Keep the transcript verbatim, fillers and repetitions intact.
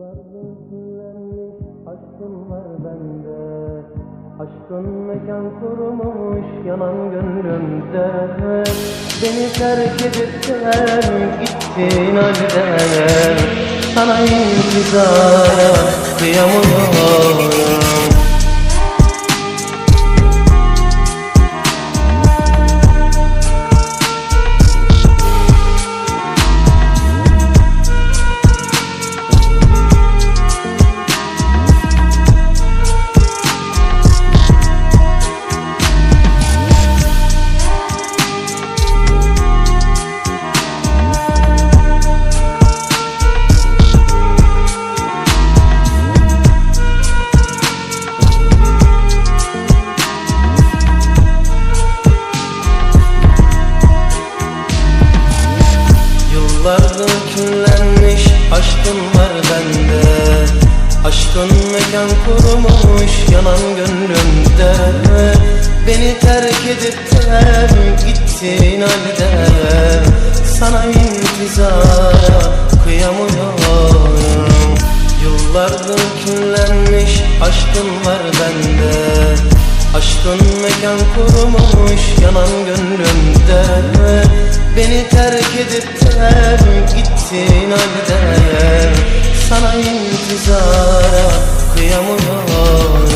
Yıllardır küllenmiş aşkın var bende. Aşkın mekan kurmuş yanan gönlümde. Beni terk edip de gittin halde, sana intizara kıyamıyorum. Yıllardır küllenmiş aşkın var bende. Aşkın mekan kurmuş yanan gönlümde. Beni terk edip de gittin halde, sana intizara kıyamıyorum. Yıllardır küllenmiş aşkın var bende. Aşkın mekan kurmuş yanan gönlümde. Beni terk edip de gittin halde, sana intizara kıyamıyorum.